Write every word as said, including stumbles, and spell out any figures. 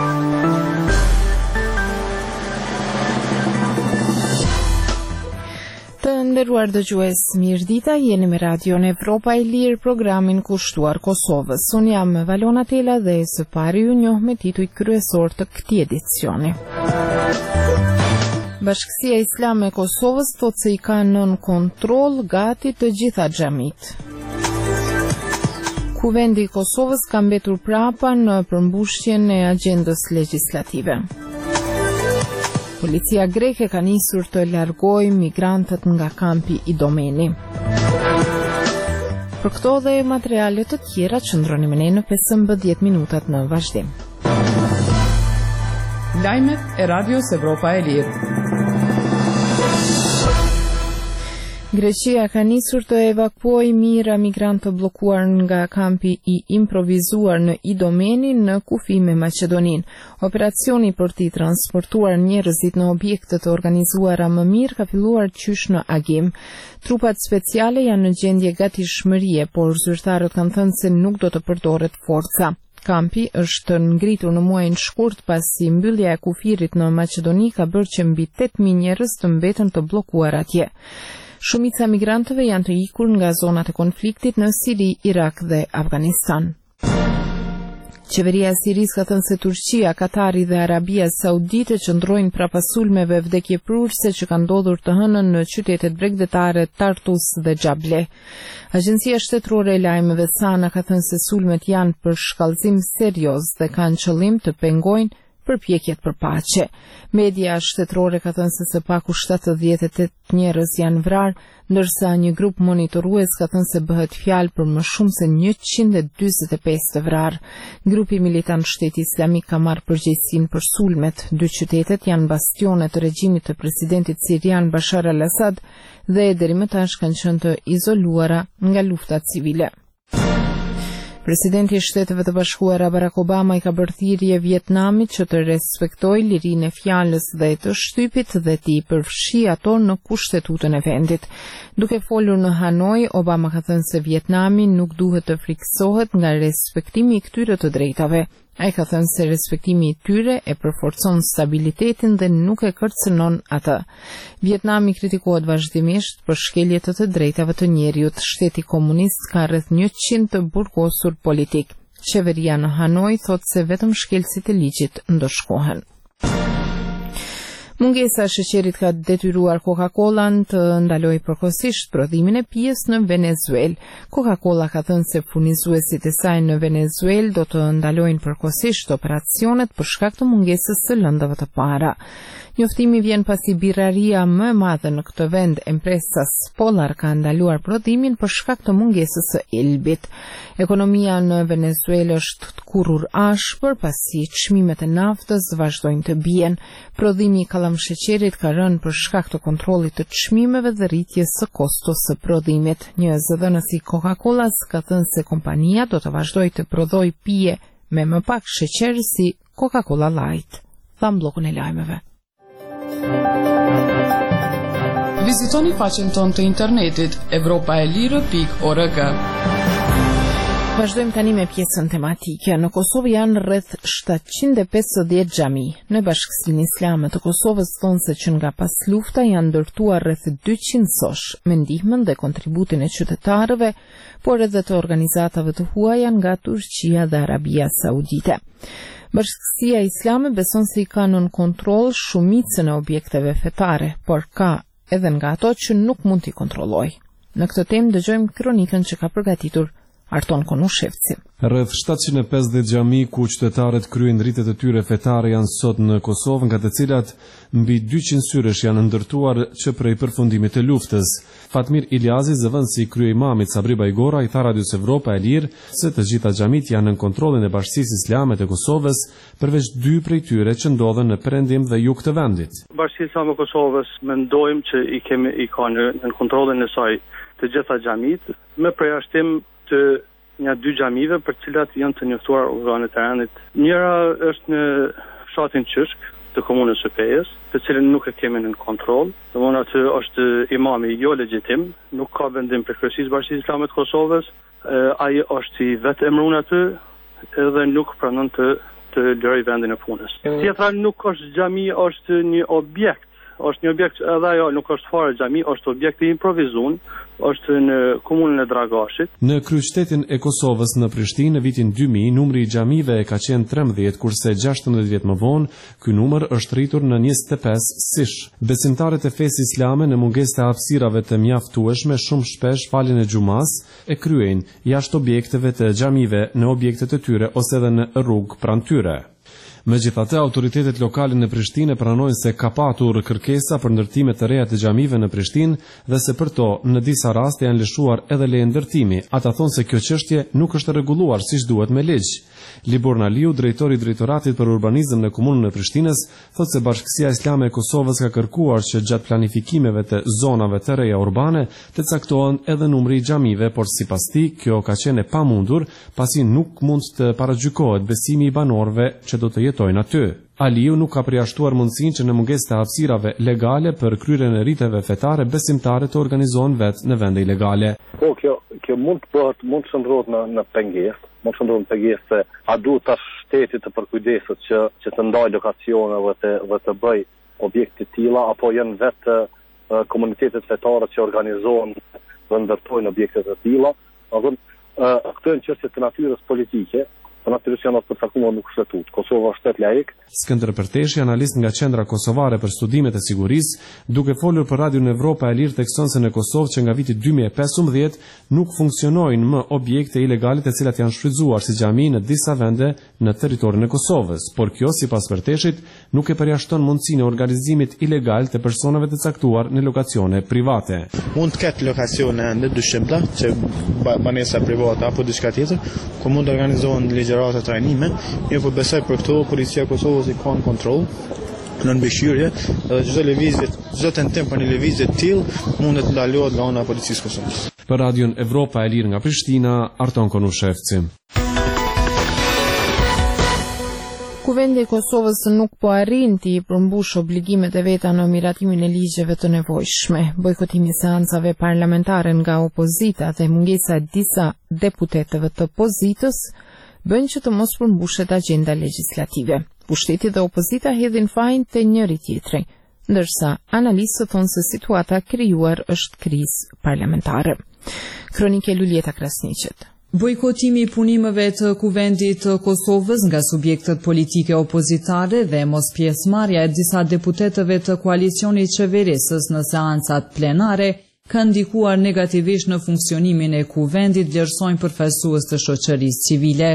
Të nderuar dëgjues, mirëdita, jeni me Radion Evropa e Lirë, programin kushtuar Kosovës. Unë jam Valona Tela dhe së pari ju njoh me tituj kryesor të këtij edicioni. Bashkësia Islame e Kosovës thotë se i ka nën kontroll gati të gjitha xhamit. Kuvendi i Kosovës ka mbetur prapa në përmbushjen e agjendës legjislative. Policia greke ka nisur të largojë migrantët nga kampi i Domeni. Për këto dhe materiale të tjera qëndroni me ne në pesëmbëdhjetë minutat në vazhdim. Lajmet e Radios Evropa e Lirë. Greqia ka nisur të evakuojë mijëra migrantë të bllokuar nga kampi i improvizuar në Idomeni në kufi me Maqedoninë. Operacioni për t'i transportuar njerëzit në objekte të organizuara më mirë ka filluar qysh në agim. Trupat speciale janë në gjendje gatishmërie, por zyrtarët kanë thënë se nuk do të përdoret forca. Kampi është ngritur në muajin shkurt pasi mbyllja e kufirit në Maqedoni ka bërë që mbi tetë mijë njerëz të mbeten të bllokuar atje. Shumica e migrantëve janë të ikur nga zonat e konfliktit në Siri, Irak dhe Afganistan. Qeveria e Sirisë ka thënë se Turqia, Katari dhe Arabia Saudite qëndrojnë prapas sulmeve vdekjeprurëse që kanë ndodhur të hënën në qytetet bregdetare Tartus dhe Xhable. Agjencia shtetërore e lajmeve Sana ka thënë se sulmet janë për shkallëzim serioz dhe kanë qëllim të pengojnë përpjekjet për paqe. Media shtetërore ka thënë se së paku shtatëdhjetë e tetë njerëz janë vrarë, ndërsa një grup monitorues ka thënë se bëhet fjalë për më shumë se njëqind e dyzet e pesë të vrarë. Grupi militant Shteti Islamik ka marrë përgjegjësinë për sulmet. Dy qytetet janë bastione të regjimit të presidentit sirian Bashar al-Assad dhe deri më tash kanë qenë të izoluara nga lufta civile. Presidenti i Shteteve të Bashkuara Barack Obama i ka bërë thirrje Vietnamit që të respektojë lirinë e fjalës dhe të shtypit dhe t'i përfshijë ato në kushtetutën e vendit. Duke folur në Hanoi, Obama ka thënë se Vietnami nuk duhet të friksohet nga respektimi i këtyre të drejtave. Ai ka thënë se respektimi i tyre e përforcon stabilitetin dhe nuk e kërcënon atë. Vietnami kritikohet vazhdimisht për shkelje të të drejtave të njeriut. Shteti komunist ka rreth njëqind të burgosur politik. Qeveria në Hanoi thotë se vetëm shkelësit e ligjit ndëshkohen. Mungesa e sheqerit ka detyruar Coca-Cola-n të ndalojë përkohësisht prodhimin e pijes në Venezuelë. Coca-Cola ka thënë se furnizuesit e saj në Venezuelë do të ndalojnë përkohësisht operacionet për shkak të mungesës së lëndëve të para. Njoftimi vjen pasi birraria më e madhe në këtë vend, Empresas Polar, ka ndaluar prodhimin për shkak të mungesës së elbit. Ekonomia në Venezuelë është të kurrur ashpër pasi çmimet e naftës vazhdojnë të bien. Prodhimi i kallamsheqerit ka rënë për shkak të kontrollit të çmimeve dhe rritjes së kostos së prodhimit. Një zëdhënës i Coca-Colas ka thënë se kompania do të vazhdojë të prodhojë pije me më pak sheqer si Coca-Cola Light. Tham bllokun e lajmeve. Vizitoni faqen tonë të internetit evropaelire pikë org. Vazhdojmë tani me pjesën tematike. Në Kosovë janë rreth shtatëqind e pesëdhjetë xhami. Në Bashkësinë Islame të Kosovës thonë se që nga pas lufta janë ndërtuar rreth dyqind sosh, me ndihmën dhe kontributin e qytetarëve, por edhe të organizatave të huaja nga Turqia dhe Arabia Saudite. Bashkësia Islame beson se i ka nën kontroll shumicën e objekteve fetare, por ka edhe nga ato që nuk mund t'i kontrollojë. Në këtë temë dëgjojmë kronikën që ka përgatitur Arton Konushevci. Rreth shtatëqind e pesëdhjetë xhami ku qytetarët kryejnë rritet e tyre fetare janë sot në Kosovë, nga të cilat mbi dyqind syresh janë ndërtuar që prej përfundimit të luftës. Fatmir Iliazi, zëvendësi i kryeimamit Sabri Bajgora, i tha Radios Evropa e Lirë se të gjitha xhamit janë në kontrollin e Bashkisë Islame të Kosovës, përveç dy prej tyre që ndodhen në perëndim dhe jug të vendit. Bashkia Islame e Kosovës mendojmë që i kemi i ka në, në kontrollin e saj të gjitha xhamit, me përjashtim të një dy xhamive për cilat janë të njoftuar organet e rendit. Njëra është në fshatin Qyshk të komunës së Pejës, të cilën nuk e kemi në kontroll. Domthonë aty është imami jo legjitim, nuk ka vendim për kryeësisë Bashkisë Islame të Kosovës. Ai është i vetë emëruar aty edhe nuk pranon të të lëroj vendin e punës. Tjetra nuk është xhami, është një objekt. Është një objekt edhe ajo nuk është fare xhami, është objekt i improvizun, është në komunën e Dragashit. Në kryeqytetin e Kosovës në Prishtinë në vitin dy mijë, numri i xhamive ka qenë trembëdhjetë, kurse gjashtëmbëdhjetë vjet më vonë, ky numër është rritur në njëzet e pesë sish. Besimtarët e fesë islame në mungesë të hapësirave të mjaftueshme shumë shpesh faljen e xhumas e kryejnë jashtë objekteve të xhamive në objektet e tyre ose edhe në rrugë pranë tyre. Megjithatë, autoritetet lokale në Prishtinë pranojnë se ka patur kërkesa për ndërtime të reja të xhamive në Prishtinë dhe se për to në disa raste janë lëshuar edhe leje ndërtimi. Ata thonë se kjo çështje nuk është rregulluar siç duhet me ligj. Libor Naliu, drejtori i Drejtoratit për Urbanizëm në komunën e Prishtinës, thotë se Bashkësia Islame e Kosovës ka kërkuar që gjatë planifikimeve të zonave të reja urbane të caktohen edhe numri i xhamive, por sipas tij kjo ka qenë e pamundur, pasi nuk mund të paragjykohet besimi i banorëve që do të jetojnë aty. Aliu nuk ka përjashtuar mundësinë që në mungesë të hapësirave legale për kryerjen e riteve fetare besimtarët të organizohen vetë në vende ilegale. Po kjo kjo mund të bëhet, mund të shndrohet në në pengesë, mund të shndrohet në pengesë se a duhet tash shteti të përkujdeset që që të ndaj lokacione dhe të dhe të bëj objekte të tilla, apo janë vetë uh, komunitetet fetare që organizohen dhe ndërtojnë objekte të tilla. Domethënë, uh, këto janë çështje të natyrës politike. Natyrisht janë të përcaktuar nuk shtetut. Kosova është shtet laik. Skënder Përteshi, analist nga Qendra Kosovare për Studimet e Sigurisë, duke folur për Radion Evropa e Lirë thekson se në Kosovë që nga viti dy mijë e pesëmbëdhjetë nuk funksionojnë më objekte ilegale të cilat janë shfrytzuar si xhami në disa vende në territorin e Kosovës, por kjo sipas Përteshit nuk e përjashton mundësinë e organizimit ilegal të personave të caktuar në lokacione private. Mund të ketë lokacione ende dyshimta që banesa private apo diçka tjetër, ku mund të organizohen rata trajnime, mirë po besoj për këto policia e Kosovës i ka në kontroll, në mbëshirje, dhe çdo lëvizje, çdo tentim për një lëvizje të tillë mundet të ndalohet nga ana e policisë Kosovës. Për Radion Evropa e Lirë nga Prishtina, Arton Konushevci. Kuvendi i Kosovës nuk po arrin të përmbush obligimet e veta në miratimin e ligjeve të nevojshme. Bojkotimi i seancave parlamentare nga opozita dhe mungesa e disa deputetëve të opozitës bën që të mos përmbushet agjenda legjislative. Pushteti dhe opozita hedhin fajin te njëri tjetri, ndërsa analistët thonë se situata krijuar është krizë parlamentare. Kronike Luljeta Krasniqet. Bojkotimi i punimeve të Kuvendit të Kosovës nga subjektet politike opozitare dhe mos pjesëmarrja e disa deputetëve të koalicionit qeverisës në seancat plenare ka ndikuar negativisht në funksionimin e Kuvendit, vlerësojnë përfaqësues të shoqërisë civile.